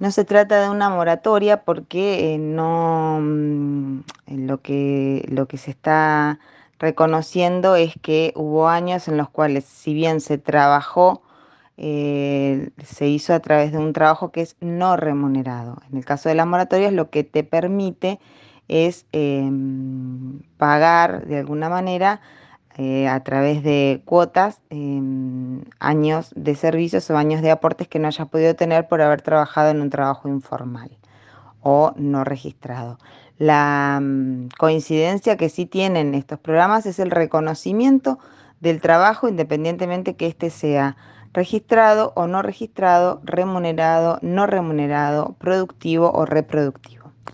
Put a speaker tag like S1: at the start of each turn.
S1: No se trata de una moratoria porque no, lo que se está reconociendo es que hubo años en los cuales, si bien se trabajó, se hizo a través de un trabajo que es no remunerado. En el caso de las moratorias, lo que te permite es pagar de alguna manera a través de cuotas, años de servicios o años de aportes que no hayas podido tener por haber trabajado en un trabajo informal o no registrado. La coincidencia que sí tienen estos programas es el reconocimiento del trabajo independientemente que éste sea registrado o no registrado, remunerado, no remunerado, productivo o reproductivo.